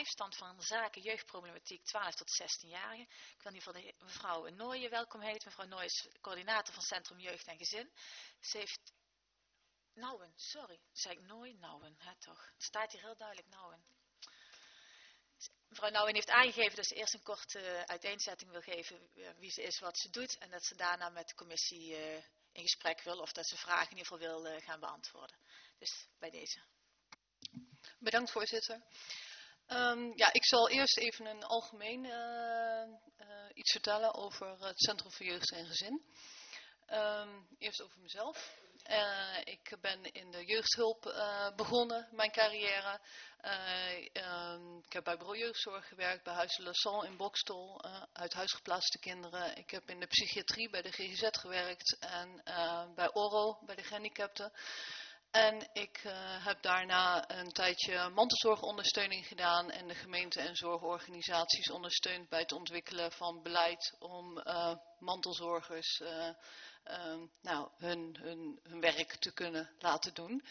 bijstand van zaken jeugdproblematiek 12 tot 16-jarigen. Ik wil in ieder geval mevrouw Nooijen welkom heten. Mevrouw Nooijen is coördinator van Centrum Jeugd en Gezin. Ze heeft... Nouwen, sorry. Zeg ik Nooijen? Nouwen, hè toch. Het staat hier heel duidelijk Nouwen. Mevrouw Nouwen heeft aangegeven dat ze eerst een korte uiteenzetting wil geven wie ze is, wat ze doet. En dat ze daarna met de commissie in gesprek wil of dat ze vragen in ieder geval wil gaan beantwoorden. Dus bij deze. Bedankt voorzitter. Ik zal eerst even een algemeen iets vertellen over het Centrum voor Jeugd en Gezin. Eerst over mezelf. Ik ben in de jeugdhulp begonnen, mijn carrière. Ik heb bij Bureau Jeugdzorg gewerkt, bij Huis de La Salle in Boxtel, uit huis geplaatste kinderen. Ik heb in de psychiatrie bij de GGZ gewerkt en bij ORO, bij de gehandicapten. En ik heb daarna een tijdje mantelzorgondersteuning gedaan en de gemeente en zorgorganisaties ondersteund bij het ontwikkelen van beleid om mantelzorgers hun werk te kunnen laten doen.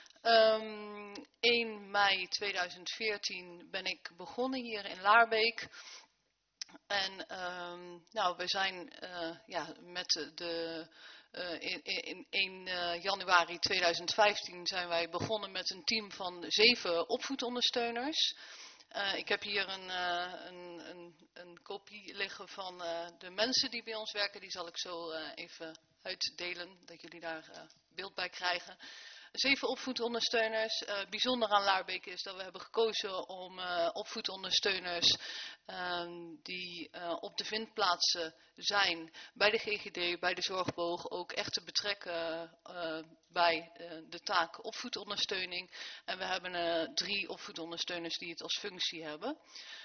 1 mei 2014 ben ik begonnen hier in Laarbeek. En we zijn met de... in 1 januari 2015 zijn wij begonnen met een team van 7 opvoedondersteuners. Ik heb hier een kopie liggen van de mensen die bij ons werken. Die zal ik zo even uitdelen, dat jullie daar beeld bij krijgen. 7 opvoedondersteuners. Bijzonder aan Laarbeek is dat we hebben gekozen om opvoedondersteuners die op de vindplaatsen zijn bij de GGD, bij de zorgboog, ook echt te betrekken bij de taak opvoedondersteuning. En we hebben 3 opvoedondersteuners die het als functie hebben.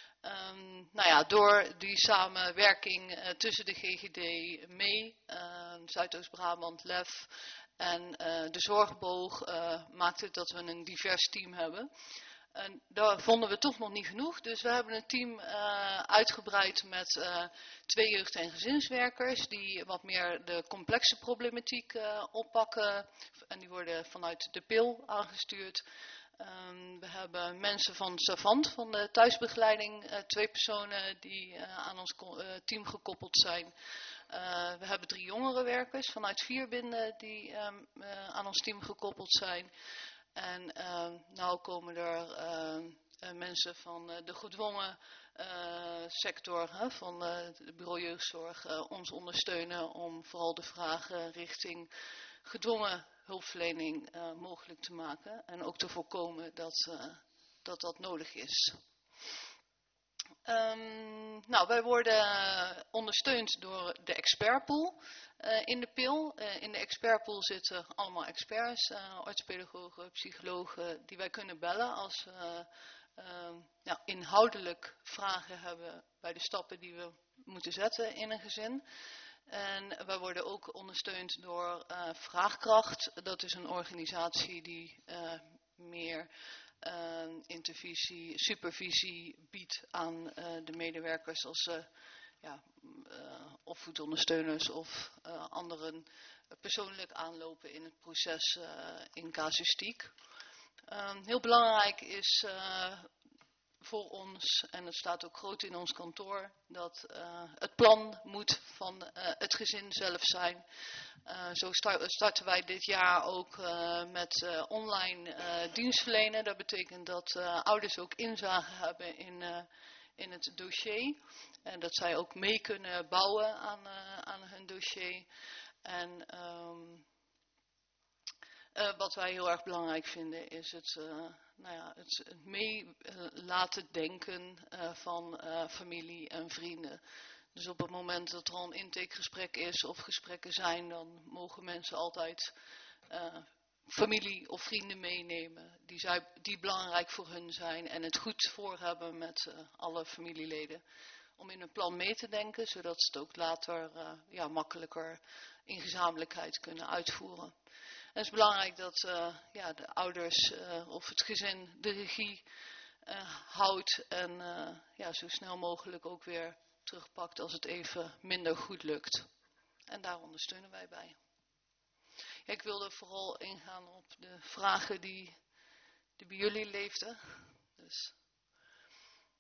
Door die samenwerking tussen de GGD, mee, Zuidoost-Brabant, LEF en de zorgboog maakt het dat we een divers team hebben. En daar vonden we toch nog niet genoeg, dus we hebben een team uitgebreid met 2 jeugd- en gezinswerkers die wat meer de complexe problematiek oppakken en die worden vanuit de PIL aangestuurd. We hebben mensen van Savant, van de thuisbegeleiding, 2 personen die aan ons team gekoppeld zijn. We hebben 3 jongerenwerkers vanuit Vierbinden die aan ons team gekoppeld zijn. En komen er mensen van de gedwongen sector van het Bureau Jeugdzorg ons ondersteunen om vooral de vragen richting gedwongen hulpverlening mogelijk te maken. En ook te voorkomen dat nodig is. Wij worden ondersteund door de expertpool in de PIL. In de expertpool zitten allemaal experts, artspedagogen, psychologen, die wij kunnen bellen als we inhoudelijk vragen hebben bij de stappen die we moeten zetten in een gezin. En wij worden ook ondersteund door Vraagkracht. Dat is een organisatie die meer intervisie, supervisie biedt aan de medewerkers als opvoedondersteuners of anderen persoonlijk aanlopen in het proces in casuïstiek. Heel belangrijk is voor ons, en het staat ook groot in ons kantoor, dat het plan moet van het gezin zelf zijn. Zo starten wij dit jaar ook met online dienstverlenen. Dat betekent dat ouders ook inzage hebben in het dossier. En dat zij ook mee kunnen bouwen aan hun dossier. En wat wij heel erg belangrijk vinden is het mee laten denken van familie en vrienden. Dus op het moment dat er al een intakegesprek is of gesprekken zijn, dan mogen mensen altijd familie of vrienden meenemen die belangrijk voor hun zijn en het goed voor hebben met alle familieleden. Om in een plan mee te denken, zodat ze het ook later makkelijker in gezamenlijkheid kunnen uitvoeren. En het is belangrijk dat de ouders of het gezin de regie houdt en zo snel mogelijk ook weer terugpakt als het even minder goed lukt. En daar ondersteunen wij bij. Ja, ik wilde vooral ingaan op de vragen die bij jullie leefden. Dus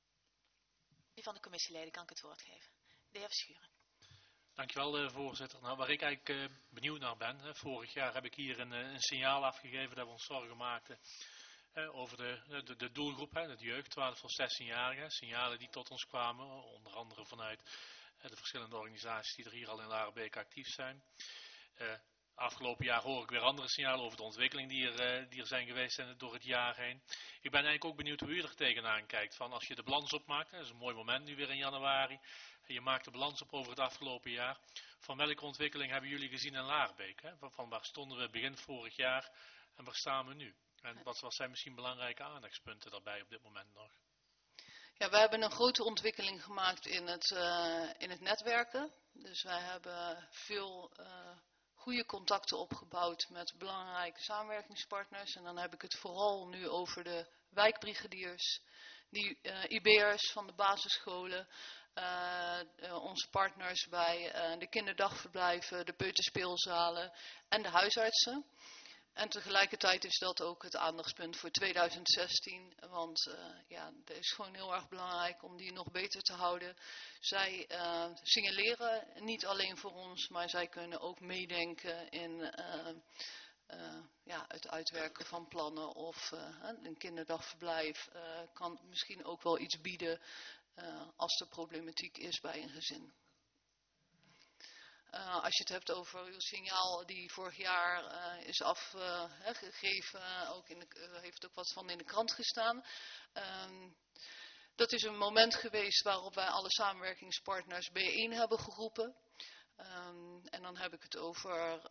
Die van de commissieleden kan ik het woord geven. De heer Verschuren. Dankjewel, voorzitter. Nou, waar ik eigenlijk benieuwd naar ben, vorig jaar heb ik hier een signaal afgegeven dat we ons zorgen maakten over de doelgroep, de jeugd, 12 tot 16-jarigen. Signalen die tot ons kwamen, onder andere vanuit de verschillende organisaties die er hier al in Laarbeek actief zijn. Afgelopen jaar hoor ik weer andere signalen over de ontwikkeling die er zijn geweest door het jaar heen. Ik ben eigenlijk ook benieuwd hoe u er tegenaan kijkt. Van als je de balans opmaakt, dat is een mooi moment nu weer in januari. En je maakt de balans op over het afgelopen jaar. Van welke ontwikkeling hebben jullie gezien in Laarbeek? Van waar stonden we begin vorig jaar en waar staan we nu? En wat zijn misschien belangrijke aandachtspunten daarbij op dit moment nog? Ja, we hebben een grote ontwikkeling gemaakt in het netwerken. Dus wij hebben veel goede contacten opgebouwd met belangrijke samenwerkingspartners. En dan heb ik het vooral nu over de wijkbrigadiers, die IB'ers van de basisscholen, onze partners bij de kinderdagverblijven, de peuterspeelzalen en de huisartsen. En tegelijkertijd is dat ook het aandachtspunt voor 2016, want het is gewoon heel erg belangrijk om die nog beter te houden. Zij signaleren niet alleen voor ons, maar zij kunnen ook meedenken in het uitwerken van plannen of een kinderdagverblijf kan misschien ook wel iets bieden als er problematiek is bij een gezin. Als je het hebt over uw signaal die vorig jaar is afgegeven, heeft ook wat van in de krant gestaan. Dat is een moment geweest waarop wij alle samenwerkingspartners bijeen hebben geroepen. En dan heb ik het over,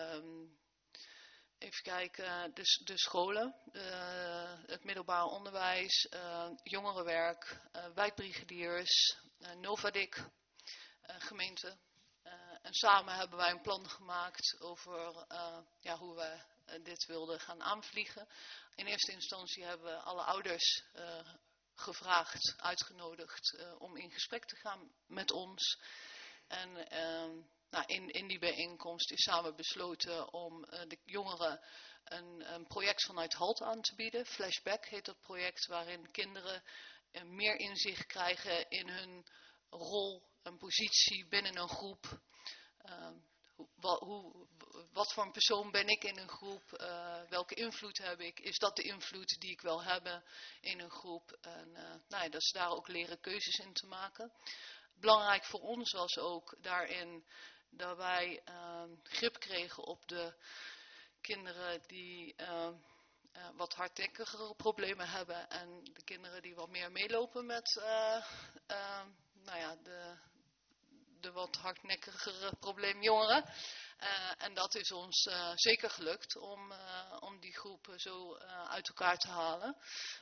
even kijken, de scholen, het middelbaar onderwijs, jongerenwerk, wijkbrigadiers, Novadik, gemeente. En samen hebben wij een plan gemaakt over hoe we dit wilden gaan aanvliegen. In eerste instantie hebben we alle ouders gevraagd, uitgenodigd om in gesprek te gaan met ons. En in die bijeenkomst is samen besloten om de jongeren een project vanuit HALT aan te bieden. Flashback heet dat project, waarin kinderen meer inzicht krijgen in hun rol en positie binnen een groep. Wat voor een persoon ben ik in een groep? Welke invloed heb ik? Is dat de invloed die ik wil hebben in een groep? En dat ze daar ook leren keuzes in te maken. Belangrijk voor ons was ook daarin dat wij grip kregen op de kinderen die wat hardnekkigere problemen hebben. En de kinderen die wat meer meelopen met de wat hardnekkigere probleemjongeren. En dat is ons zeker gelukt om die groepen zo uit elkaar te halen.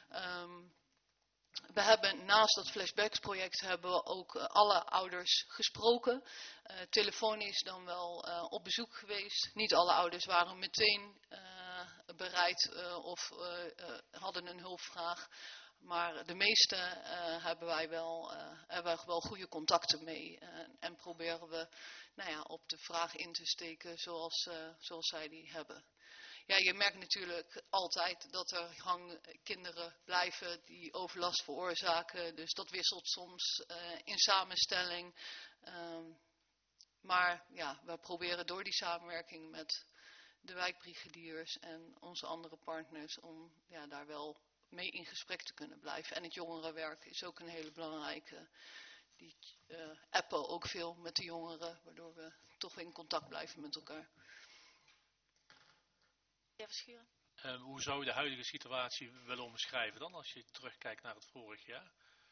We hebben naast dat Flashbacks project hebben we ook alle ouders gesproken. Telefonisch dan wel op bezoek geweest. Niet alle ouders waren meteen bereid of hadden een hulpvraag. Maar de meeste hebben wij wel goede contacten mee. En proberen we op de vraag in te steken zoals zij die hebben. Ja, je merkt natuurlijk altijd dat er kinderen blijven die overlast veroorzaken. Dus dat wisselt soms in samenstelling. Maar ja, we proberen door die samenwerking met de wijkbrigadiers en onze andere partners om daar wel mee in gesprek te kunnen blijven. En het jongerenwerk is ook een hele belangrijke. Die appen ook veel met de jongeren, waardoor we toch in contact blijven met elkaar. Verschuren. Hoe zou je de huidige situatie willen omschrijven dan, als je terugkijkt naar het vorig jaar?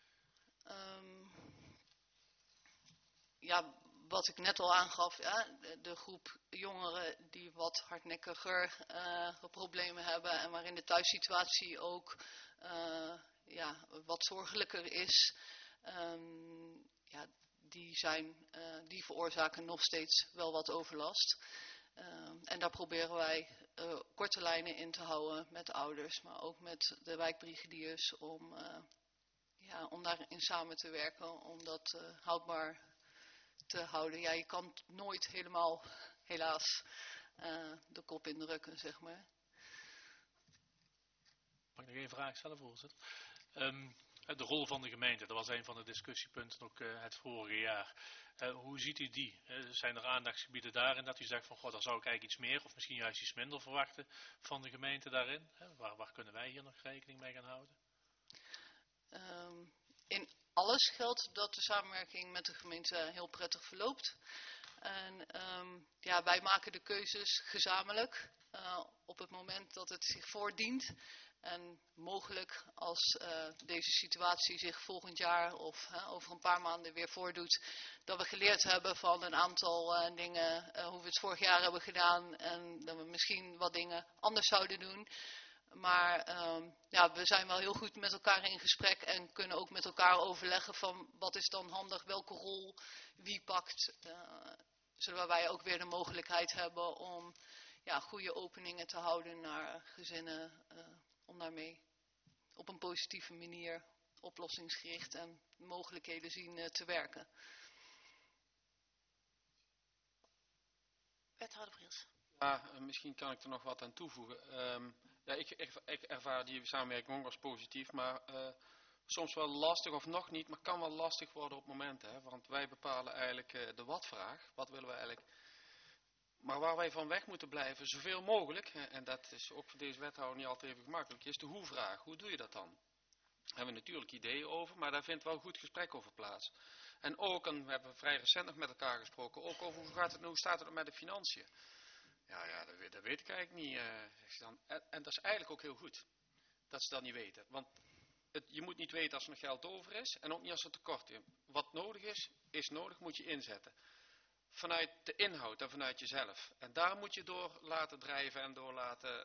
Wat ik net al aangaf, de groep jongeren die wat hardnekkiger problemen hebben en waarin de thuissituatie ook wat zorgelijker is, die veroorzaken nog steeds wel wat overlast. En daar proberen wij korte lijnen in te houden met de ouders, maar ook met de wijkbrigadiers om daarin samen te werken, om dat houdbaar te houden. Ja, je kan nooit helemaal, helaas, de kop indrukken, zeg maar. Mag ik nog één vraag stellen, voorzitter? De rol van de gemeente, dat was een van de discussiepunten ook het vorige jaar. Hoe ziet u die? Zijn er aandachtsgebieden daarin dat u zegt van, goh, daar zou ik eigenlijk iets meer of misschien juist iets minder verwachten van de gemeente daarin? Waar kunnen wij hier nog rekening mee gaan houden? In alles geldt dat de samenwerking met de gemeente heel prettig verloopt. En wij maken de keuzes gezamenlijk op het moment dat het zich voordient. En mogelijk als deze situatie zich volgend jaar of over een paar maanden weer voordoet, dat we geleerd hebben van een aantal dingen, hoe we het vorig jaar hebben gedaan en dat we misschien wat dingen anders zouden doen. Maar we zijn wel heel goed met elkaar in gesprek en kunnen ook met elkaar overleggen van wat is dan handig, welke rol wie pakt. Zodat wij ook weer de mogelijkheid hebben om goede openingen te houden naar gezinnen. Om daarmee op een positieve manier oplossingsgericht en mogelijkheden zien te werken. Wethouder Briels. Ja, misschien kan ik er nog wat aan toevoegen. Ik ervaar die samenwerking ook als positief, maar soms wel lastig of nog niet, maar kan wel lastig worden op momenten. Hè? Want wij bepalen eigenlijk de wat-vraag. Wat willen we eigenlijk? Maar waar wij van weg moeten blijven, zoveel mogelijk, en dat is ook voor deze wethouder niet altijd even gemakkelijk, is de hoe-vraag. Hoe doe je dat dan? Daar hebben we natuurlijk ideeën over, maar daar vindt wel goed gesprek over plaats. En ook, en we hebben vrij recent nog met elkaar gesproken, ook over hoe staat het met de financiën. Ja, dat weet ik eigenlijk niet. En dat is eigenlijk ook heel goed, dat ze dat niet weten. Want je moet niet weten als er nog geld over is, en ook niet als er tekort is. Wat nodig is nodig, moet je inzetten. Vanuit de inhoud en vanuit jezelf. En daar moet je door laten drijven en door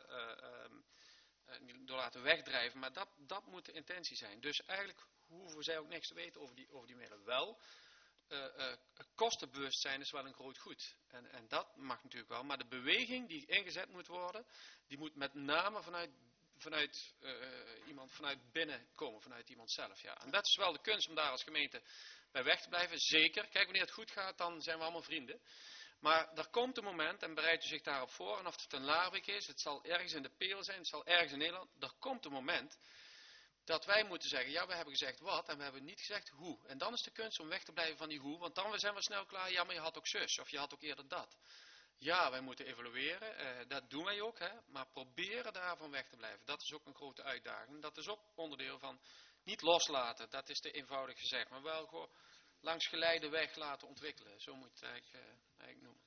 laten wegdrijven. Maar dat moet de intentie zijn. Dus eigenlijk hoeven zij ook niks te weten over die middelen. Wel, kostenbewustzijn is wel een groot goed. En dat mag natuurlijk wel. Maar de beweging die ingezet moet worden, die moet met name vanuit binnen komen. Vanuit iemand zelf. Ja. En dat is wel de kunst om daar als gemeente bij weg te blijven. Zeker. Kijk, wanneer het goed gaat, dan zijn we allemaal vrienden. Maar er komt een moment, en bereidt u zich daarop voor, en of het een Laarwijk is, het zal ergens in de Peel zijn, het zal ergens in Nederland, er komt een moment dat wij moeten zeggen, ja, we hebben gezegd wat, en we hebben niet gezegd hoe. En dan is de kunst om weg te blijven van die hoe, want dan zijn we snel klaar, ja, maar je had ook zus, of je had ook eerder dat. Ja, wij moeten evalueren, dat doen wij ook, hè, maar proberen daarvan weg te blijven. Dat is ook een grote uitdaging. Dat is ook onderdeel van niet loslaten, dat is te eenvoudig gezegd, maar wel gewoon langs geleide weg laten ontwikkelen. Zo moet je het eigenlijk noemen.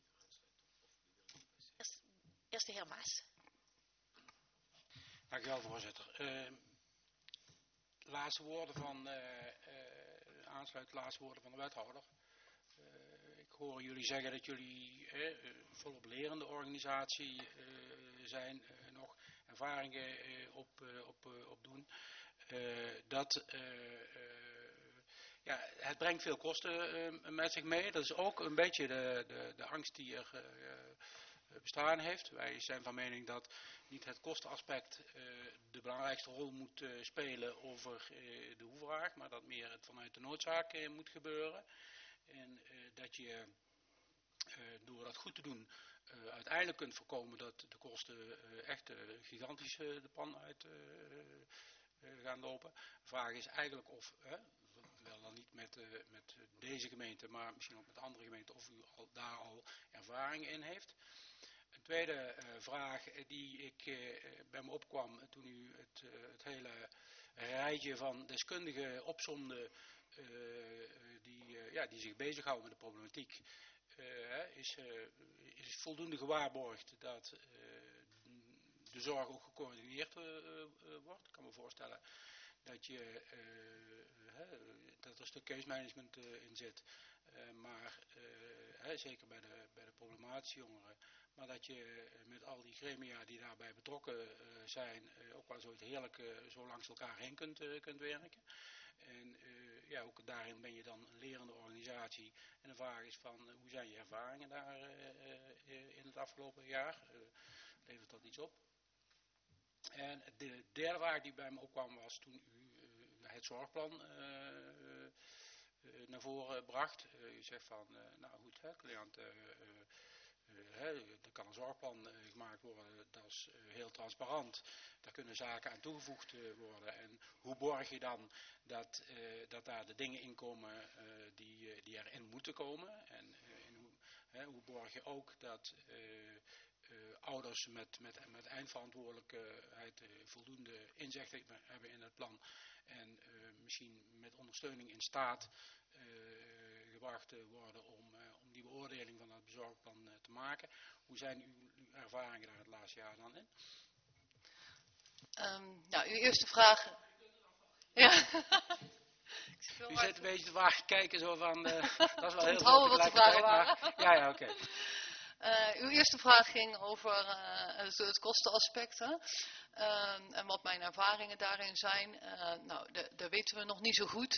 Eerst de heer Maas. Dank u wel, voorzitter. Laatste woorden van de wethouder. Ik hoor jullie zeggen dat jullie volop lerende organisatie zijn, nog ervaringen opdoen. Het brengt veel kosten met zich mee. Dat is ook een beetje de angst die er bestaan heeft. Wij zijn van mening dat niet het kostenaspect de belangrijkste rol moet spelen over de hoe-vraag, maar dat meer het vanuit de noodzaak moet gebeuren. En dat je door dat goed te doen uiteindelijk kunt voorkomen dat de kosten echt gigantisch de pan uit gaan lopen. De vraag is eigenlijk of, wel dan niet met deze gemeente, maar misschien ook met andere gemeenten, of u daar al ervaring in heeft. Een tweede vraag die bij me opkwam toen u het hele rijtje van deskundigen opsomde die zich bezighouden met de problematiek. Is voldoende gewaarborgd dat de zorg ook gecoördineerd wordt? Ik kan me voorstellen dat er een stuk case management in zit, maar zeker bij de problematische jongeren. Maar dat je met al die gremia die daarbij betrokken zijn, ook wel zoiets heerlijk zo langs elkaar heen kunt werken. En ook daarin ben je dan een lerende organisatie. En de vraag is van, hoe zijn je ervaringen daar in het afgelopen jaar? Levert dat iets op? En de derde vraag die bij me opkwam was toen u het zorgplan naar voren bracht. U zegt van, nou goed, cliënten er kan een zorgplan gemaakt worden, dat is heel transparant. Daar kunnen zaken aan toegevoegd worden. En hoe borg je dan dat daar de dingen in komen die erin moeten komen? En hoe borg je ook dat ouders met eindverantwoordelijkheid voldoende inzicht hebben in het plan en misschien met ondersteuning in staat gebracht worden om die beoordeling van het bezorgplan te maken. Hoe zijn uw ervaringen daar het laatste jaar dan in? Nou, uw eerste vraag. Ja. U zit een beetje te wagen kijken zo van, dat is wel heel onthouden wat de vragen waren. Maar, ja, oké. Uw eerste vraag ging over het kostenaspect. En wat mijn ervaringen daarin zijn. Nou, dat weten we nog niet zo goed.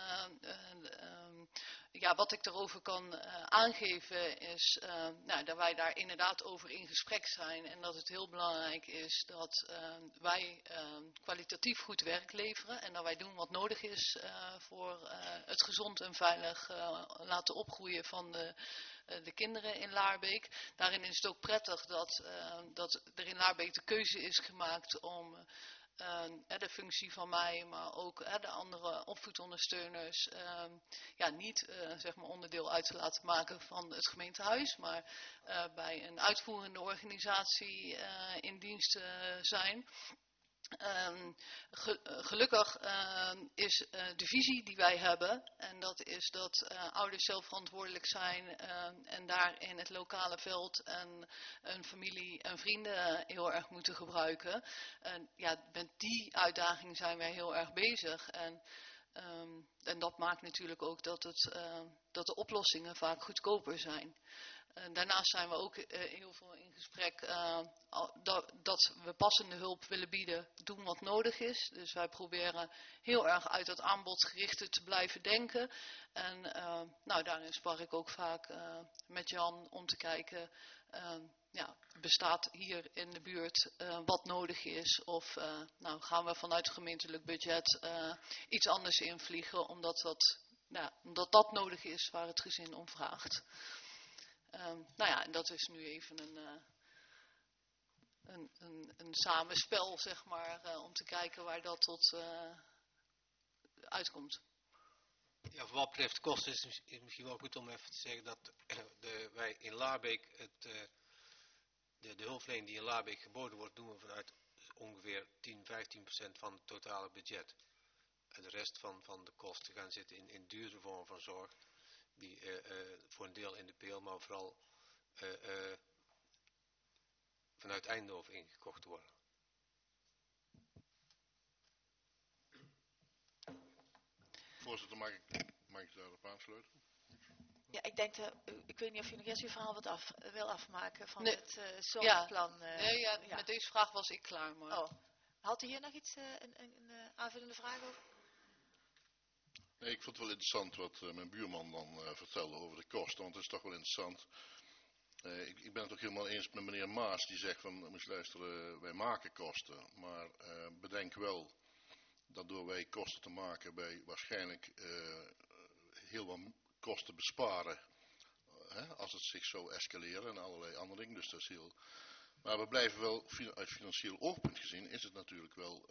Ja, wat ik erover kan aangeven is dat wij daar inderdaad over in gesprek zijn. En dat het heel belangrijk is dat wij kwalitatief goed werk leveren. En dat wij doen wat nodig is voor het gezond en veilig laten opgroeien van de kinderen in Laarbeek. Daarin is het ook prettig dat er in Laarbeek de keuze is gemaakt om de functie van mij, maar ook de andere opvoedondersteuners, niet zeg maar onderdeel uit te laten maken van het gemeentehuis, maar bij een uitvoerende organisatie in dienst zijn. Gelukkig is de visie die wij hebben, en dat is dat ouders zelf verantwoordelijk zijn en daar in het lokale veld en familie en vrienden heel erg moeten gebruiken. En met die uitdaging zijn wij heel erg bezig. En dat maakt natuurlijk ook dat de oplossingen vaak goedkoper zijn. Daarnaast zijn we ook heel veel in gesprek dat we passende hulp willen bieden, doen wat nodig is. Dus wij proberen heel erg uit dat aanbodgerichte te blijven denken. En daarin spar ik ook vaak met Jan om te kijken, bestaat hier in de buurt wat nodig is? Of gaan we vanuit het gemeentelijk budget iets anders invliegen, omdat dat nodig is waar het gezin om vraagt. En dat is nu even een samenspel, zeg maar, om te kijken waar dat tot uitkomt. Ja, voor wat betreft kosten is het misschien wel goed om even te zeggen dat wij in Laarbeek de hulpverlening die in Laarbeek geboden wordt, doen we vanuit ongeveer 10-15% van het totale budget. En de rest van de kosten gaan zitten in duurdere vormen van zorg. Die voor een deel in de peel, maar vooral vanuit Eindhoven ingekocht worden. Voorzitter, mag ik daarop aansluiten? Ja, ik denk ik weet niet of u nog eerst uw verhaal wil afmaken van Nee. het zorgplan. Met deze vraag was ik klaar. Maar... Oh. Had u hier nog iets, een aanvullende vraag over? Nee, ik vond het wel interessant wat mijn buurman dan vertelde over de kosten, want het is toch wel interessant. Ik ben het ook helemaal eens met meneer Maas, die zegt van, moet je luisteren, wij maken kosten. Maar bedenk wel dat door wij kosten te maken, wij waarschijnlijk heel wat kosten besparen. Als het zich zou escaleren en allerlei andere dingen. Dus dat is heel... Maar we blijven wel, uit financieel oogpunt gezien, is het natuurlijk wel...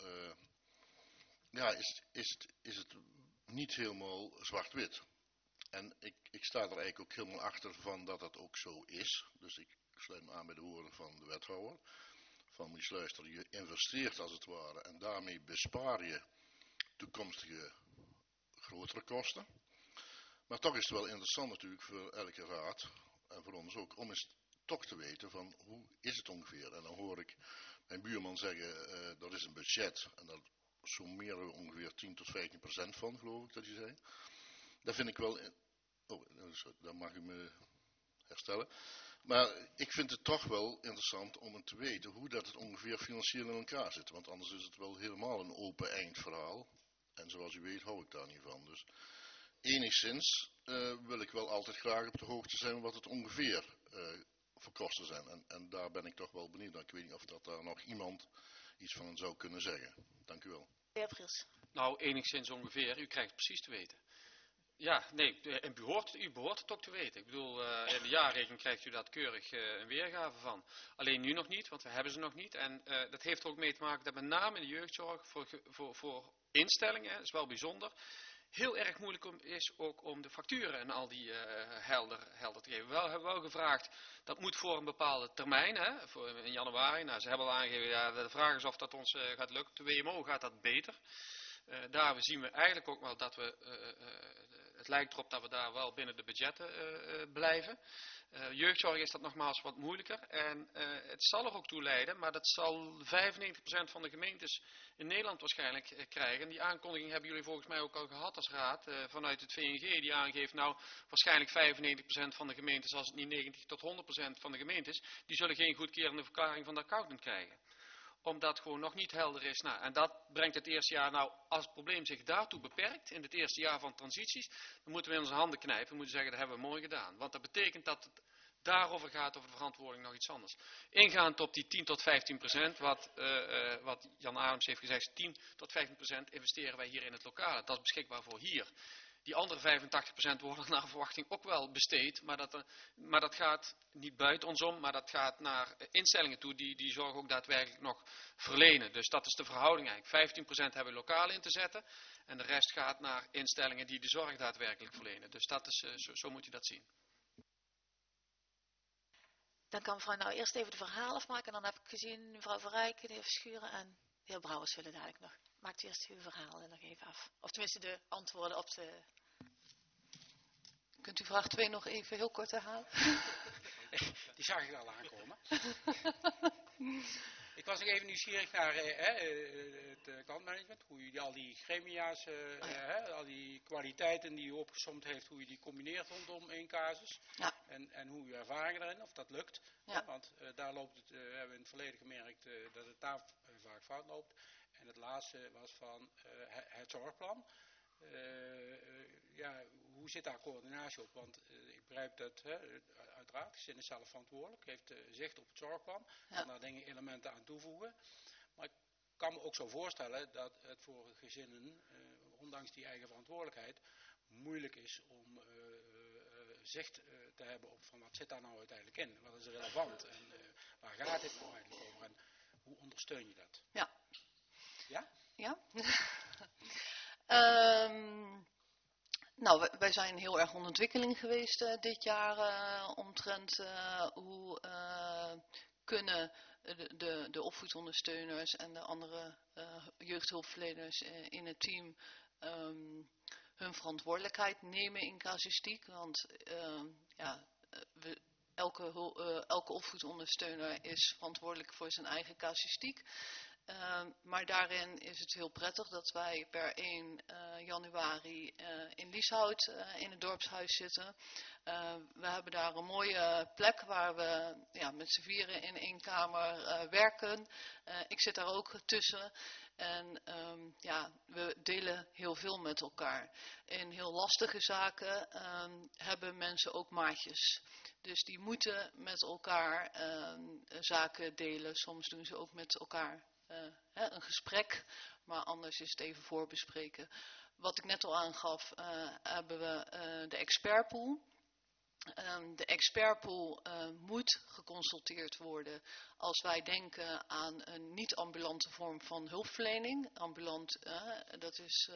is het niet helemaal zwart-wit. En ik sta er eigenlijk ook helemaal achter van dat dat ook zo is. Dus ik sluit me aan bij de woorden van de wethouder. Van moet je luisteren, je investeert als het ware en daarmee bespaar je toekomstige grotere kosten. Maar toch is het wel interessant natuurlijk voor elke raad en voor ons ook om eens toch te weten van hoe is het ongeveer. En dan hoor ik mijn buurman zeggen dat is een budget en dat sommeren we ongeveer 10-15% van, geloof ik dat je zei. Dat vind ik wel... dan mag u me herstellen. Maar ik vind het toch wel interessant om te weten hoe dat het ongeveer financieel in elkaar zit. Want anders is het wel helemaal een open eindverhaal. En zoals u weet hou ik daar niet van. Dus enigszins wil ik wel altijd graag op de hoogte zijn wat het ongeveer voor kosten zijn. En daar ben ik toch wel benieuwd naar. Ik weet niet of dat daar nog iemand iets van zou kunnen zeggen. Dank u wel. Heer Briels. Nou, enigszins ongeveer. U krijgt het precies te weten. Ja, nee, en u behoort het ook te weten. Ik bedoel, in de jaarrekening krijgt u dat keurig een weergave van. Alleen nu nog niet, want we hebben ze nog niet. En dat heeft er ook mee te maken dat met name in de jeugdzorg voor instellingen, dat is wel bijzonder, heel erg moeilijk is ook om de facturen en al die helder te geven. We hebben wel gevraagd, dat moet voor een bepaalde termijn, hè, in januari. Nou, ze hebben al aangegeven, ja, de vraag is of dat ons gaat lukken. Op de WMO gaat dat beter. Daar zien we eigenlijk ook wel dat het lijkt erop dat we daar wel binnen de budgetten blijven. Jeugdzorg is dat nogmaals wat moeilijker en het zal er ook toe leiden, maar dat zal 95% van de gemeentes in Nederland waarschijnlijk krijgen. Die aankondiging hebben jullie volgens mij ook al gehad als raad vanuit het VNG, die aangeeft nou waarschijnlijk 95% van de gemeentes, als het niet 90 tot 100% van de gemeentes, die zullen geen goedkerende verklaring van de accountant krijgen. Omdat gewoon nog niet helder is. Nou, en dat brengt het eerste jaar, nou, als het probleem zich daartoe beperkt, in het eerste jaar van transities, dan moeten we in onze handen knijpen. We moeten zeggen, dat hebben we mooi gedaan. Want dat betekent dat het daarover gaat, over de verantwoording, nog iets anders. Ingaand op die 10 tot 15%, wat Jan Adams heeft gezegd, 10 tot 15% investeren wij hier in het lokale. Dat is beschikbaar voor hier. Die andere 85% worden naar verwachting ook wel besteed, maar dat gaat niet buiten ons om, maar dat gaat naar instellingen toe die zorg ook daadwerkelijk nog verlenen. Dus dat is de verhouding eigenlijk. 15% hebben we lokaal in te zetten en de rest gaat naar instellingen die de zorg daadwerkelijk verlenen. Dus dat is, zo moet je dat zien. Dan kan mevrouw nou eerst even de verhaal afmaken en dan heb ik gezien mevrouw Verrijken, de heer Verschuren en de heer Brouwers willen dadelijk nog. Maakt u eerst uw verhaal nog even af. Of tenminste de antwoorden op de... Kunt u vraag 2 nog even heel kort herhalen? Die zag ik al aankomen. Ik was nog even nieuwsgierig naar het klantmanagement. Hoe je al die gremia's, al die kwaliteiten die u opgesomd heeft, hoe je die combineert rondom één casus. Ja. En hoe uw ervaringen daarin, of dat lukt. Ja. Want daar loopt het, hebben we in het verleden gemerkt dat het daar vaak fout loopt. En het laatste was van het zorgplan. Hoe zit daar coördinatie op? Want ik begrijp dat uiteraard, de gezin is zelf verantwoordelijk, heeft zicht op het zorgplan, kan daar elementen aan toevoegen. Maar ik kan me ook zo voorstellen dat het voor gezinnen, ondanks die eigen verantwoordelijkheid, moeilijk is om zicht te hebben op van wat zit daar nou uiteindelijk in? Wat is relevant? En waar gaat dit nou eigenlijk over? En hoe ondersteun je dat? Ja. Ja? Ja. Nou, wij zijn heel erg onder ontwikkeling geweest dit jaar omtrent hoe kunnen de opvoedondersteuners en de andere jeugdhulpverleners in het team hun verantwoordelijkheid nemen in casuïstiek. Want elke opvoedondersteuner is verantwoordelijk voor zijn eigen casuïstiek. Maar daarin is het heel prettig dat wij per 1 januari in Lieshout in het dorpshuis zitten. We hebben daar een mooie plek waar we met z'n vieren in 1 kamer werken. Ik zit daar ook tussen. En we delen heel veel met elkaar. In heel lastige zaken hebben mensen ook maatjes. Dus die moeten met elkaar zaken delen. Soms doen ze ook met elkaar een gesprek, maar anders is het even voorbespreken. Wat ik net al aangaf, hebben we de expertpool. De expertpool moet geconsulteerd worden als wij denken aan een niet-ambulante vorm van hulpverlening. Ambulant, dat is,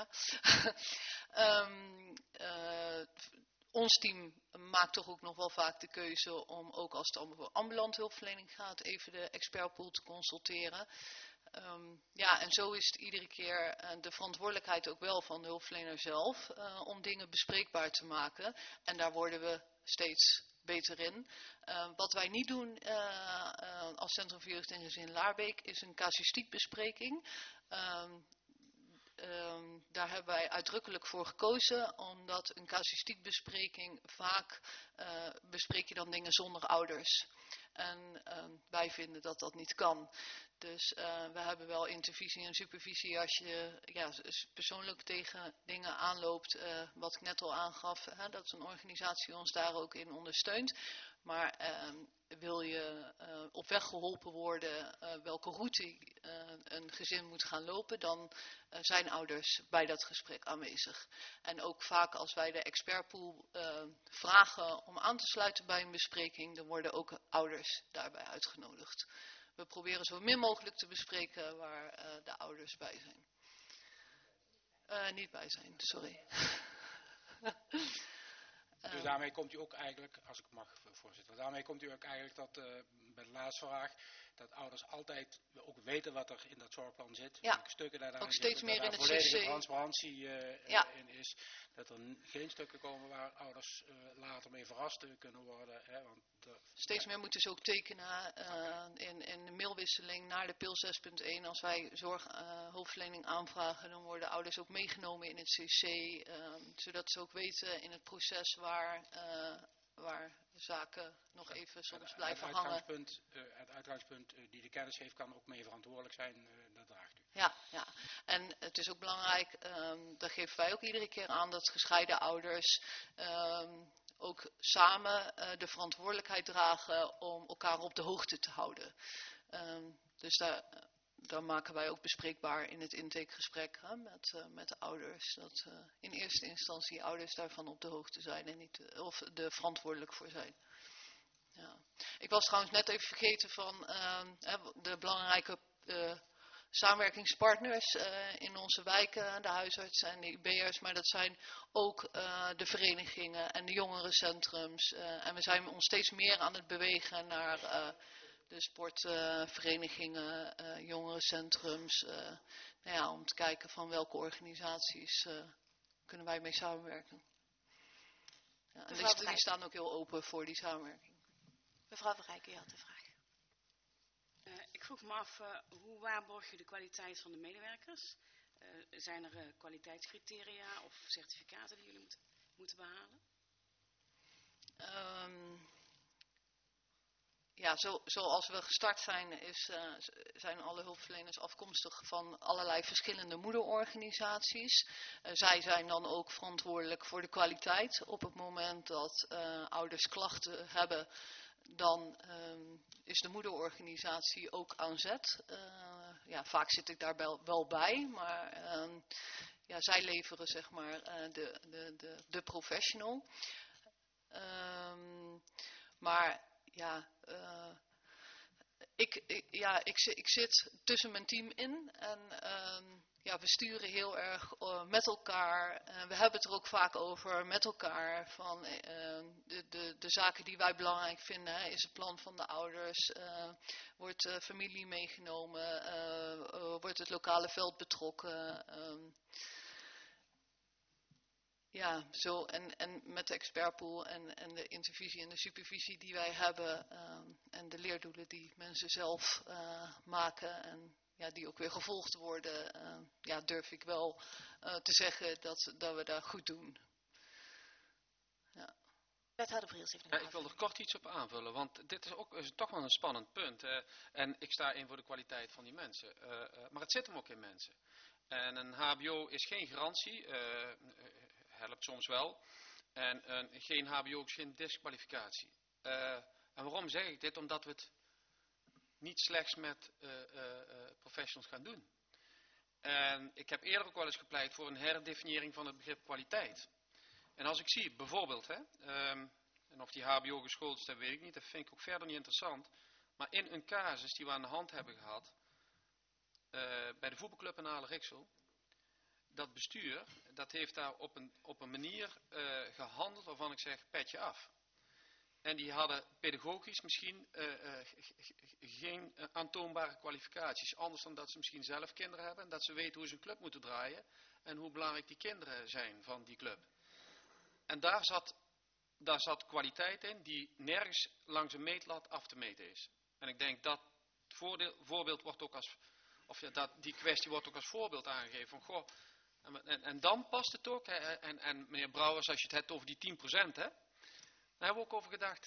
ons team maakt toch ook nog wel vaak de keuze om ook als het over ambulante hulpverlening gaat even de expertpool te consulteren. En zo is het iedere keer de verantwoordelijkheid ook wel van de hulpverlener zelf om dingen bespreekbaar te maken. En daar worden we steeds beter in. Wat wij niet doen als Centrum voor Jeugd en Gezin Laarbeek is een casuïstiekbespreking. Daar hebben wij uitdrukkelijk voor gekozen, omdat een casuïstiekbespreking vaak bespreek je dan dingen zonder ouders. En wij vinden dat dat niet kan. Dus we hebben wel intervisie en supervisie als je persoonlijk tegen dingen aanloopt, wat ik net al aangaf, dat een organisatie ons daar ook in ondersteunt. Maar wil je op weg geholpen worden welke route een gezin moet gaan lopen, dan zijn ouders bij dat gesprek aanwezig. En ook vaak als wij de expertpool vragen om aan te sluiten bij een bespreking, dan worden ook ouders daarbij uitgenodigd. We proberen zo min mogelijk te bespreken waar de ouders bij zijn. Niet bij zijn, sorry. Dus daarmee komt u ook eigenlijk, als ik mag voorzitter, daarmee komt u ook eigenlijk dat bij de laatste vraag, dat ouders altijd ook weten wat er in dat zorgplan zit. Ja, Stukken daar ook steeds meer in het volledige CC. transparantie in is. Dat er geen stukken komen waar ouders later mee verrast kunnen worden. Want steeds meer moeten ze ook tekenen in de mailwisseling naar de PIL 6.1. Als wij zorghulpverlening aanvragen, dan worden ouders ook meegenomen in het CC. Zodat ze ook weten in het proces waar zaken nog even soms blijven hangen. Het uitgangspunt die de kennis heeft kan ook mee verantwoordelijk zijn, dat draagt u. Ja, en het is ook belangrijk, dat geven wij ook iedere keer aan, dat gescheiden ouders ook samen de verantwoordelijkheid dragen om elkaar op de hoogte te houden. Dus daar maken wij ook bespreekbaar in het intakegesprek met de ouders. Dat in eerste instantie ouders daarvan op de hoogte zijn en niet, of er verantwoordelijk voor zijn. Ja. Ik was trouwens net even vergeten van de belangrijke samenwerkingspartners in onze wijken, de huisartsen en de IB'ers, maar dat zijn ook de verenigingen en de jongerencentrums. En we zijn ons steeds meer aan het bewegen naar de sportverenigingen, jongerencentrums, om te kijken van welke organisaties kunnen wij mee samenwerken. Ja, en die staan ook heel open voor die samenwerking. Mevrouw Verrijk, u had de vraag. Ik vroeg me af, hoe waarborg je de kwaliteit van de medewerkers? Zijn er kwaliteitscriteria of certificaten die jullie moeten behalen? Zoals we gestart zijn, zijn alle hulpverleners afkomstig van allerlei verschillende moederorganisaties. Zij zijn dan ook verantwoordelijk voor de kwaliteit. Op het moment dat ouders klachten hebben, dan is de moederorganisatie ook aan zet. Vaak zit ik daar wel bij, maar zij leveren zeg maar de professional. Ik zit tussen mijn team in en we sturen heel erg met elkaar. We hebben het er ook vaak over met elkaar van de zaken die wij belangrijk vinden. Is het plan van de ouders? Wordt familie meegenomen? Wordt het lokale veld betrokken? En met de expertpool en de intervisie en de supervisie die wij hebben en de leerdoelen die mensen zelf maken en die ook weer gevolgd worden, durf ik wel te zeggen dat we daar goed doen. Ja. Wethouder Briels heeft nog Ik wil er kort iets op aanvullen, want dit is toch wel een spannend punt. En ik sta in voor de kwaliteit van die mensen. Maar het zit hem ook in mensen. En een hbo is geen garantie, helpt soms wel. En geen hbo is geen disqualificatie. En waarom zeg ik dit? Omdat we het niet slechts met professionals gaan doen. En ik heb eerder ook wel eens gepleit voor een herdefiniëring van het begrip kwaliteit. En als ik zie, bijvoorbeeld, en of die hbo geschoold is, dat weet ik niet, dat vind ik ook verder niet interessant. Maar in een casus die we aan de hand hebben gehad, bij de voetbalclub in Aale-Riksel, dat bestuur, dat heeft daar op een manier gehandeld waarvan ik zeg, petje af. En die hadden pedagogisch misschien geen aantoonbare kwalificaties. Anders dan dat ze misschien zelf kinderen hebben en dat ze weten hoe ze een club moeten draaien en hoe belangrijk die kinderen zijn van die club. En daar zat kwaliteit in die nergens langs een meetlat af te meten is. En ik denk dat het voorbeeld wordt ook die kwestie wordt ook als voorbeeld aangegeven van goh. En dan past het ook. En meneer Brouwers, als je het hebt over die 10%, daar hebben we ook over gedacht.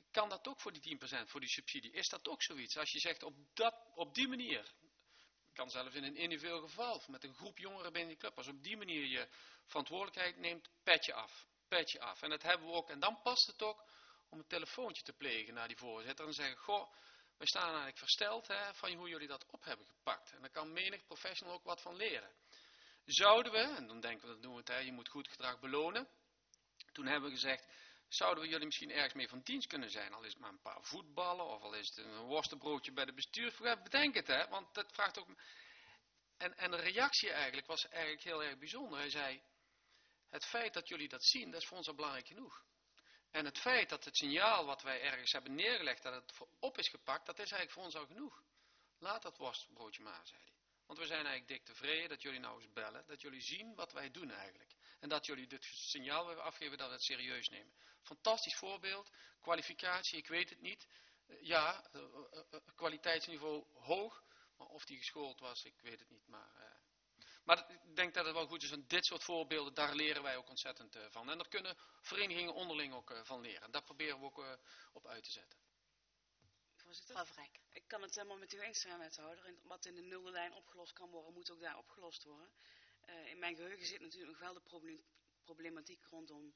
kan dat ook voor die 10%, voor die subsidie? Is dat ook zoiets? Als je zegt op die manier, kan zelfs in een individueel geval, met een groep jongeren binnen die club, als op die manier je verantwoordelijkheid neemt, petje af. Petje af. En dat hebben we ook. En dan past het ook om een telefoontje te plegen naar die voorzitter en zeggen, goh, we staan eigenlijk versteld van hoe jullie dat op hebben gepakt. En daar kan menig professional ook wat van leren. Zouden we, en dan denken we, dat doen we het, je moet goed gedrag belonen. Toen hebben we gezegd, zouden we jullie misschien ergens mee van dienst kunnen zijn? Al is het maar een paar voetballen, of al is het een worstenbroodje bij de bestuursvergadering. Bedenk het, want dat vraagt ook... En de reactie eigenlijk was eigenlijk heel erg bijzonder. Hij zei, het feit dat jullie dat zien, dat is voor ons al belangrijk genoeg. En het feit dat het signaal wat wij ergens hebben neergelegd, dat het op is gepakt, dat is eigenlijk voor ons al genoeg. Laat dat worstenbroodje maar, zei hij. Want we zijn eigenlijk dik tevreden dat jullie nou eens bellen, dat jullie zien wat wij doen eigenlijk. En dat jullie dit signaal willen afgeven, dat we het serieus nemen. Fantastisch voorbeeld, kwalificatie, ik weet het niet. Kwaliteitsniveau hoog, maar of die geschoold was, ik weet het niet. Maar ik denk dat het wel goed is, en dit soort voorbeelden, daar leren wij ook ontzettend van. En daar kunnen verenigingen onderling ook van leren. En daar proberen we ook op uit te zetten. Voorzitter, ik kan het helemaal met u eens zijn, wethouder. En wat in de nulde lijn opgelost kan worden, moet ook daar opgelost worden. In mijn geheugen zit natuurlijk nog wel de problematiek rondom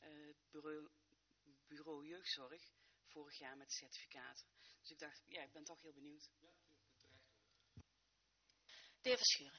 bureau jeugdzorg. Vorig jaar met de certificaten. Dus ik dacht, ja, ik ben toch heel benieuwd. De heer Verschuren.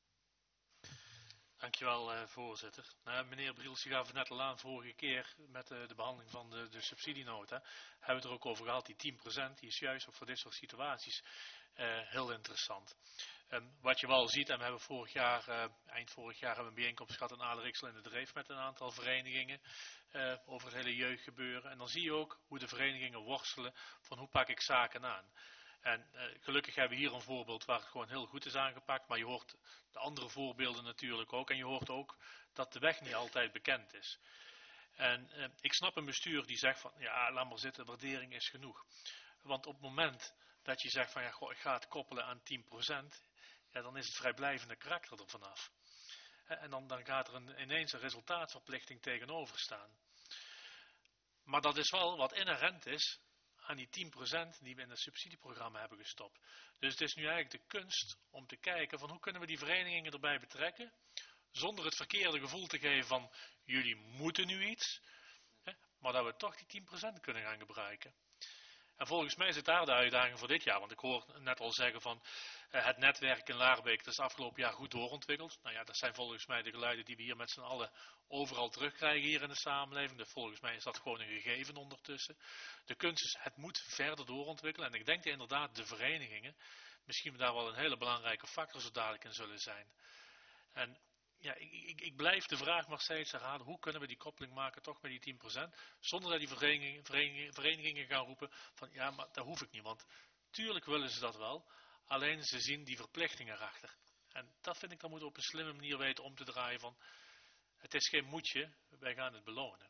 Dankjewel, voorzitter. Meneer Briels, je gaf het net al aan, vorige keer met de behandeling van de subsidienota, hebben we het er ook over gehad, die 10%, die is juist ook voor dit soort situaties heel interessant. Wat je wel ziet, en we hebben eind vorig jaar hebben we een bijeenkomst gehad in Aderixel in de Dreef met een aantal verenigingen over het hele jeugdgebeuren. En dan zie je ook hoe de verenigingen worstelen van hoe pak ik zaken aan. En gelukkig hebben we hier een voorbeeld waar het gewoon heel goed is aangepakt, maar je hoort de andere voorbeelden natuurlijk ook. En je hoort ook dat de weg niet altijd bekend is. En ik snap een bestuur die zegt van, ja, laat maar zitten, waardering is genoeg. Want op het moment dat je zegt van, ja, goh, ik ga het koppelen aan 10%, ja, dan is het vrijblijvende karakter er vanaf. En dan gaat er ineens een resultaatverplichting tegenover staan. Maar dat is wel wat inherent is aan die 10% die we in het subsidieprogramma hebben gestopt. Dus het is nu eigenlijk de kunst om te kijken van hoe kunnen we die verenigingen erbij betrekken, zonder het verkeerde gevoel te geven van jullie moeten nu iets, maar dat we toch die 10% kunnen gaan gebruiken. En volgens mij is het daar de uitdaging voor dit jaar, want ik hoor net al zeggen van het netwerk in Laarbeek, dat is afgelopen jaar goed doorontwikkeld. Nou ja, dat zijn volgens mij de geluiden die we hier met z'n allen overal terugkrijgen hier in de samenleving. Dus volgens mij is dat gewoon een gegeven ondertussen. De kunst is, het moet verder doorontwikkelen. En ik denk dat inderdaad de verenigingen misschien daar wel een hele belangrijke factor zo dadelijk in zullen zijn. En ja, ik blijf de vraag maar steeds herhalen, hoe kunnen we die koppeling maken toch met die 10%, zonder dat die verenigingen gaan roepen van ja, maar dat hoef ik niet, want tuurlijk willen ze dat wel, alleen ze zien die verplichtingen erachter. En dat vind ik, dan moeten we op een slimme manier weten om te draaien van, het is geen moetje, wij gaan het belonen.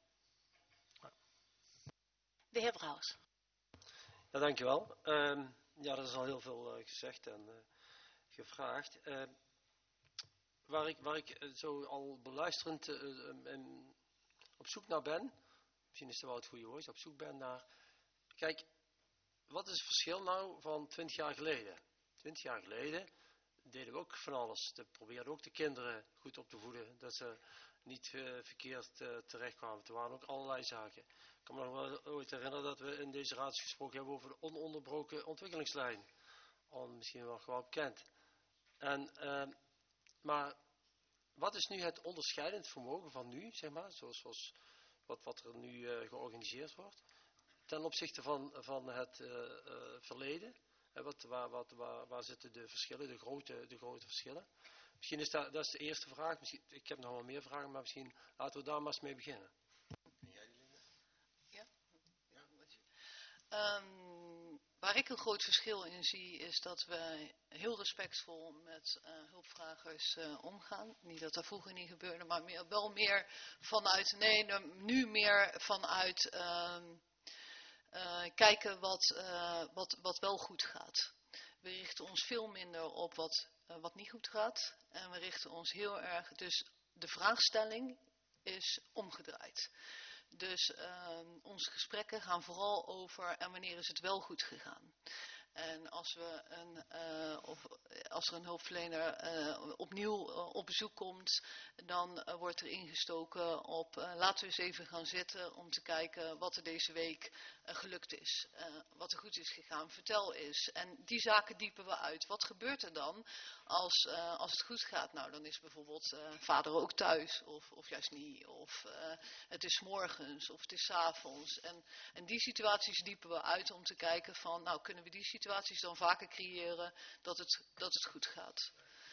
De heer Brouwers. Ja, dankjewel. Ja, er is al heel veel gezegd en gevraagd. Waar ik zo al beluisterend op zoek naar ben, misschien is dat wel het goede woord, op zoek ben naar, kijk, wat is het verschil nou van 20 jaar geleden? 20 jaar geleden deden we ook van alles. We probeerden ook de kinderen goed op te voeden, dat ze niet verkeerd terechtkwamen. Er waren ook allerlei zaken. Ik kan me nog wel ooit herinneren dat we in deze raad gesproken hebben over de ononderbroken ontwikkelingslijn. Al misschien wel gewoon bekend. Maar wat is nu het onderscheidend vermogen van nu, zeg maar, zoals wat er nu georganiseerd wordt, ten opzichte van het verleden? Waar zitten de verschillen, de grote verschillen? Misschien is dat is de eerste vraag. Misschien, ik heb nog wel meer vragen, maar misschien laten we daar maar eens mee beginnen. Ja? Waar ik een groot verschil in zie, is dat we heel respectvol met hulpvragers omgaan. Niet dat dat vroeger niet gebeurde, maar wel meer vanuit, nu meer vanuit kijken wat wel goed gaat. We richten ons veel minder op wat niet goed gaat. En we richten ons heel erg, dus de vraagstelling is omgedraaid. Dus onze gesprekken gaan vooral over en wanneer is het wel goed gegaan. En als er een hulpverlener opnieuw op bezoek komt, dan wordt er ingestoken op laten we eens even gaan zitten om te kijken wat er deze week gelukt is. Wat er goed is gegaan, vertel eens. En die zaken diepen we uit. Wat gebeurt er dan als het goed gaat? Nou, dan is bijvoorbeeld vader ook thuis of juist niet. Of het is 's morgens of het is 's avonds. En die situaties diepen we uit om te kijken van, nou kunnen we die situaties dan vaker creëren dat het goed gaat.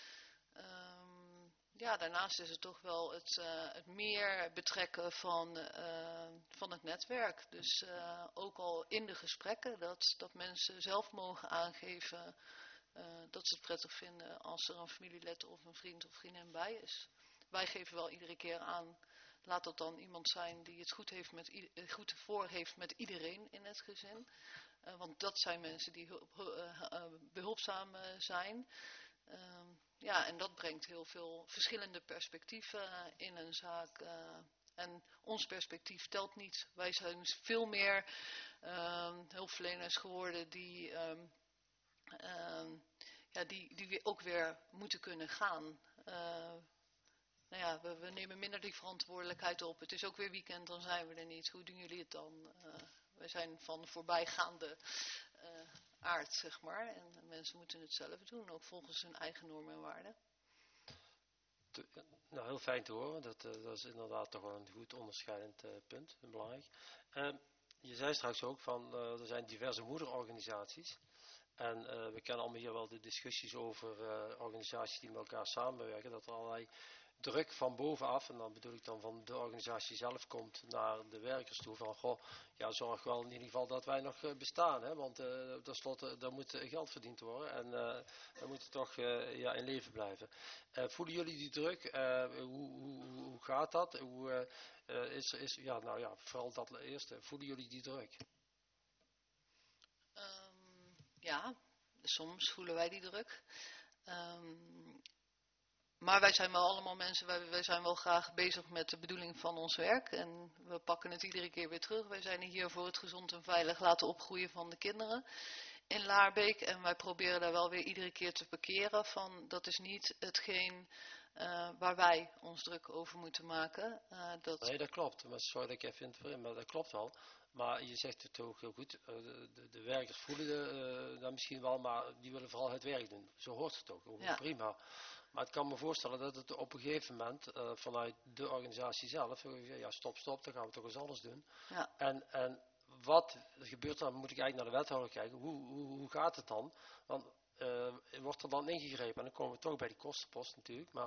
Daarnaast is het toch wel het meer betrekken van het netwerk. Dus ook al in de gesprekken dat mensen zelf mogen aangeven dat ze het prettig vinden als er een familielid of een vriend of vriendin bij is. Wij geven wel iedere keer aan, laat dat dan iemand zijn die het goed voor heeft met iedereen in het gezin. Want dat zijn mensen die behulpzaam zijn. En dat brengt heel veel verschillende perspectieven in een zaak. En ons perspectief telt niet. Wij zijn veel meer hulpverleners geworden die ook weer moeten kunnen gaan. We nemen minder die verantwoordelijkheid op. Het is ook weer weekend, dan zijn we er niet. Hoe doen jullie het dan? We zijn van voorbijgaande aard, zeg maar. En mensen moeten het zelf doen, ook volgens hun eigen normen en waarden. Nou, heel fijn te horen. Dat is inderdaad toch wel een goed onderscheidend punt, belangrijk. Je zei straks ook van, er zijn diverse moederorganisaties. En we kennen allemaal hier wel de discussies over organisaties die met elkaar samenwerken. Dat er allerlei druk van bovenaf, en dan bedoel ik dan van de organisatie zelf, komt naar de werkers toe van, zorg wel in ieder geval dat wij nog bestaan, hè, want tenslotte, daar moet geld verdiend worden en we moeten toch in leven blijven. Voelen jullie die druk? Hoe gaat dat? Vooral dat eerste, voelen jullie die druk? Soms voelen wij die druk. Maar wij zijn wel allemaal mensen, wij zijn wel graag bezig met de bedoeling van ons werk. En we pakken het iedere keer weer terug. Wij zijn hier voor het gezond en veilig laten opgroeien van de kinderen in Laarbeek. En wij proberen daar wel weer iedere keer te parkeren van, dat is niet hetgeen waar wij ons druk over moeten maken. Nee, dat klopt. Maar sorry dat ik even interfereer, maar dat klopt wel. Maar je zegt het ook heel goed, de werkers voelen dat misschien wel, maar die willen vooral het werk doen. Zo hoort het ook, prima. Maar ik kan me voorstellen dat het op een gegeven moment vanuit de organisatie zelf, stop, dan gaan we toch eens anders doen. Ja. En wat gebeurt er dan, moet ik eigenlijk naar de wethouder kijken, hoe gaat het dan? Want wordt er dan ingegrepen? En dan komen we toch bij die kostenpost natuurlijk, maar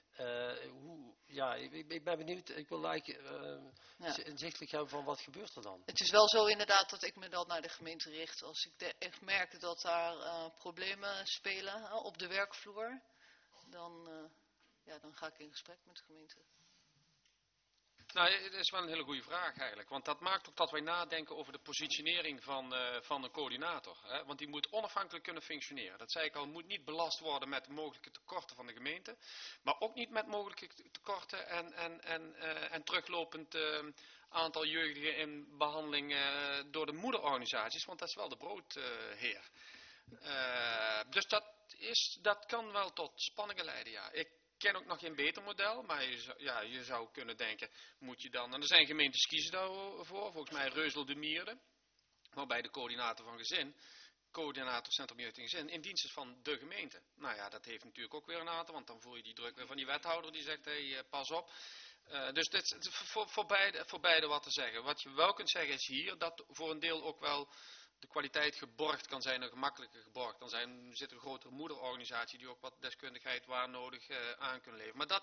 ik ben benieuwd, ik wil inzichtelijk hebben van wat gebeurt er dan? Het is wel zo inderdaad dat ik me dan naar de gemeente richt. Als ik echt merk dat daar problemen spelen op de werkvloer, dan ga ik in gesprek met de gemeente. Nou, dat is wel een hele goede vraag eigenlijk. Want dat maakt ook dat wij nadenken over de positionering van een coördinator. Hè? Want die moet onafhankelijk kunnen functioneren. Dat zei ik al, moet niet belast worden met mogelijke tekorten van de gemeente. Maar ook niet met mogelijke tekorten en teruglopend aantal jeugdigen in behandeling door de moederorganisaties. Want dat is wel de broodheer. Dus dat kan wel tot spanningen leiden, ja. Ik ken ook nog geen beter model, maar je zou kunnen denken, moet je dan... En er zijn gemeentes kiezen daarvoor, volgens mij Reuzel de Mierde, waarbij de coördinator van gezin, coördinator Centrum Jeugd en Gezin, in dienst is van de gemeente. Nou ja, dat heeft natuurlijk ook weer een aantal, want dan voel je die druk weer van die wethouder die zegt, pas op. Dus dit is voor beide wat te zeggen. Wat je wel kunt zeggen is hier, dat voor een deel ook wel de kwaliteit geborgd kan zijn en gemakkelijker geborgd kan zijn. Er zit een grotere moederorganisatie die ook wat deskundigheid waar nodig aan kunnen leveren. Maar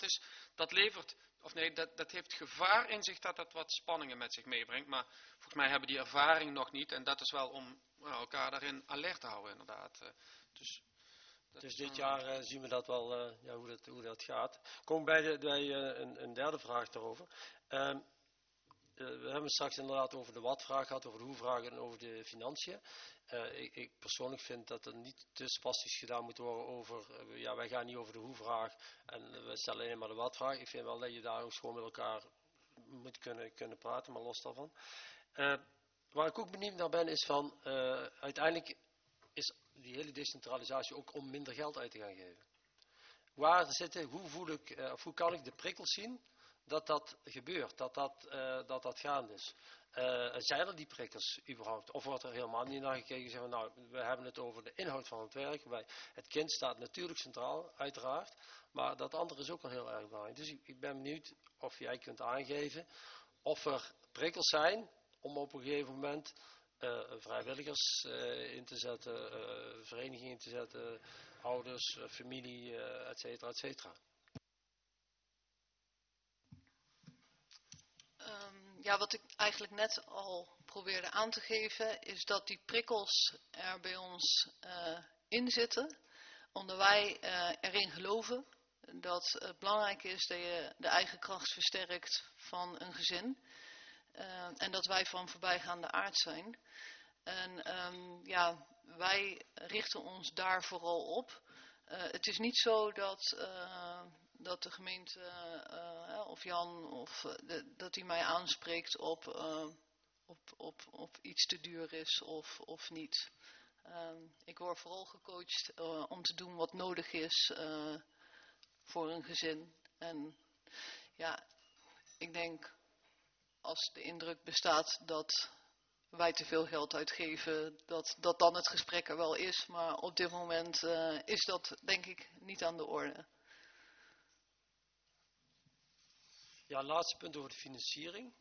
dat heeft gevaar in zich dat dat wat spanningen met zich meebrengt. Maar volgens mij hebben die ervaring nog niet. En dat is wel om elkaar daarin alert te houden inderdaad. Dus dit jaar zien we dat wel, hoe dat gaat. Kom bij een derde vraag daarover. We hebben het straks inderdaad over de wat-vraag gehad, over de hoe-vraag en over de financiën. Ik persoonlijk vind dat er niet te spastisch gedaan moet worden over, wij gaan niet over de hoe-vraag en we stellen alleen maar de wat-vraag. Ik vind wel dat je daar ook gewoon met elkaar moet kunnen praten, maar los daarvan. Waar ik ook benieuwd naar ben is van, uiteindelijk is die hele decentralisatie ook om minder geld uit te gaan geven. Hoe kan ik de prikkels zien dat dat gebeurt, dat gaande is? Zijn er die prikkels überhaupt? Of wordt er helemaal niet naar gekeken? Zeggen we, nou, we hebben het over de inhoud van het werk. Het kind staat natuurlijk centraal, uiteraard. Maar dat andere is ook wel heel erg belangrijk. Dus ik ben benieuwd of jij kunt aangeven of er prikkels zijn om op een gegeven moment vrijwilligers in te zetten, verenigingen in te zetten, ouders, familie, et cetera, et cetera. Ja, wat ik eigenlijk net al probeerde aan te geven, is dat die prikkels er bij ons in zitten, omdat wij erin geloven dat het belangrijk is dat je de eigen kracht versterkt van een gezin. En dat wij van voorbijgaande aard zijn. En wij richten ons daar vooral op. Het is niet zo dat de gemeente of Jan dat hij mij aanspreekt op iets te duur is of niet. Ik word vooral gecoacht om te doen wat nodig is voor een gezin. En ja, ik denk als de indruk bestaat dat wij te veel geld uitgeven, dat dan het gesprek er wel is. Maar op dit moment is dat denk ik niet aan de orde. Ja, laatste punt over de financiering.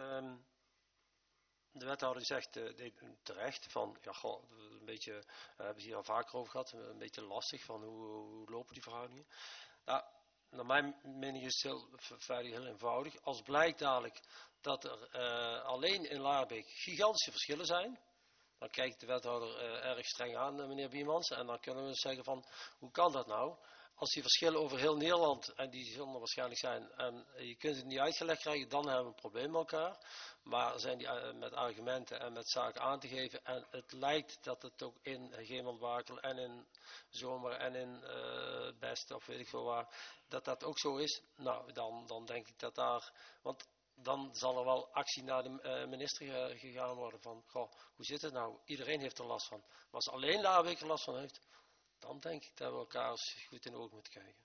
De wethouder zegt terecht van, ja, goh, een beetje, we hebben het hier al vaker over gehad, een beetje lastig van hoe lopen die verhoudingen. Nou, naar mijn mening is het heel eenvoudig. Als blijkt dadelijk dat er alleen in Laarbeek gigantische verschillen zijn, dan kijkt de wethouder erg streng aan, meneer Biemans, en dan kunnen we zeggen van, hoe kan dat nou? Als die verschillen over heel Nederland, en die zullen er waarschijnlijk zijn, en je kunt het niet uitgelegd krijgen, dan hebben we een probleem met elkaar. Maar zijn die met argumenten en met zaken aan te geven, en het lijkt dat het ook in Gemelbakel en in Zomer en in Best, of weet ik veel waar, dat ook zo is, nou, dan denk ik dat daar, want dan zal er wel actie naar de minister gegaan worden van, goh, hoe zit het nou? Iedereen heeft er last van. Maar als alleen Laarbeek er last van heeft, dan denk ik dat we elkaar eens goed in de ogen moeten kijken.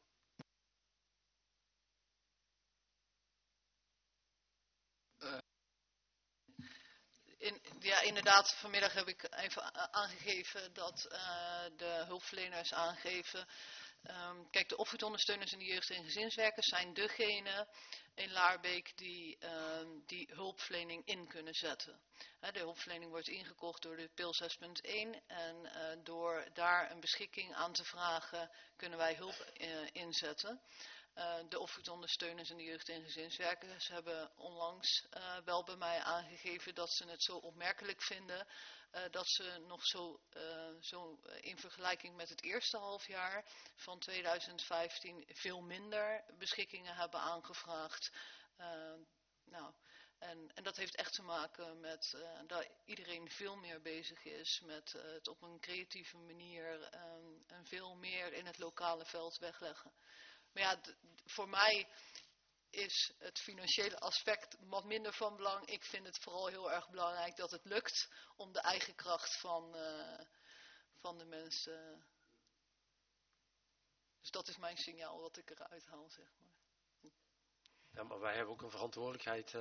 Inderdaad, vanmiddag heb ik even aangegeven dat de hulpverleners aangeven. Kijk, de opvoedondersteuners en de jeugd- en gezinswerkers zijn degene in Laarbeek die hulpverlening in kunnen zetten. De hulpverlening wordt ingekocht door de PIL 6.1 en door daar een beschikking aan te vragen kunnen wij hulp inzetten. De opvoedondersteuners en de jeugd- en gezinswerkers hebben onlangs wel bij mij aangegeven dat ze het zo opmerkelijk vinden dat ze nog zo in vergelijking met het eerste halfjaar van 2015 veel minder beschikkingen hebben aangevraagd. En dat heeft echt te maken met dat iedereen veel meer bezig is met het op een creatieve manier en veel meer in het lokale veld wegleggen. Maar ja, voor mij is het financiële aspect wat minder van belang. Ik vind het vooral heel erg belangrijk dat het lukt om de eigen kracht van de mensen. Dus dat is mijn signaal wat ik eruit haal, zeg maar. Ja, maar wij hebben ook een verantwoordelijkheid.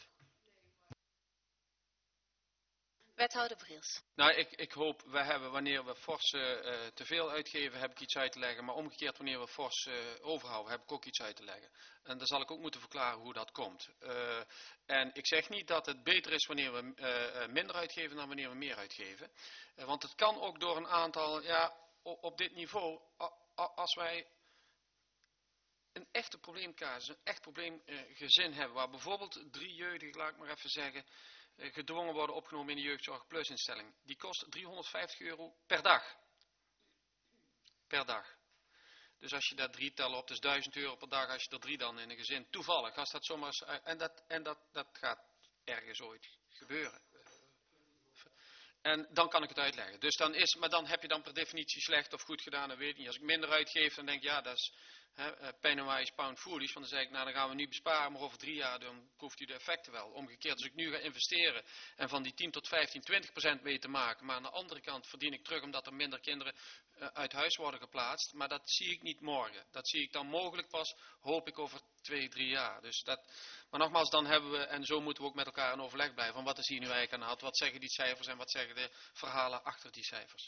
Wethouder Briels. Nou, ik hoop, wanneer we fors te veel uitgeven, heb ik iets uit te leggen. Maar omgekeerd, wanneer we fors overhouden, heb ik ook iets uit te leggen. En dan zal ik ook moeten verklaren hoe dat komt. En ik zeg niet dat het beter is wanneer we minder uitgeven dan wanneer we meer uitgeven. Want het kan ook door een aantal, ja, op dit niveau, als wij een echte probleemcasus, een echt probleemgezin hebben, waar bijvoorbeeld 3 jeugdigen, laat ik maar even zeggen, gedwongen worden opgenomen in de jeugdzorg plus instelling. Die kost €350 per dag. Per dag. Dus als je daar 3 tellen op, dus €1000 per dag als je er 3 dan in een gezin. Toevallig, als dat zomaar, en dat gaat ergens ooit gebeuren. En dan kan ik het uitleggen. Dus maar dan heb je dan per definitie slecht of goed gedaan, dat weet ik niet. Als ik minder uitgeef, dan denk ik, ja, dat is Penny wise, pound foolish, want dan zeg ik, nou dan gaan we nu besparen, maar over 3 jaar dan proeft u de effecten wel. Omgekeerd, als ik nu ga investeren en van die 10 tot 15, 20% mee te maken, maar aan de andere kant verdien ik terug omdat er minder kinderen uit huis worden geplaatst, maar dat zie ik niet morgen. Dat zie ik dan mogelijk pas, hoop ik, over 2, 3 jaar. Dus maar nogmaals, dan hebben we, en zo moeten we ook met elkaar in overleg blijven, van wat is hier nu eigenlijk aan de hand, wat zeggen die cijfers en wat zeggen de verhalen achter die cijfers.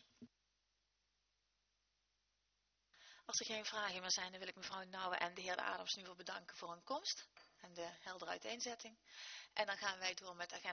Als er geen vragen meer zijn, dan wil ik mevrouw Nouwen en de heer Adams nu voor bedanken voor hun komst en de heldere uiteenzetting. En dan gaan wij door met agenda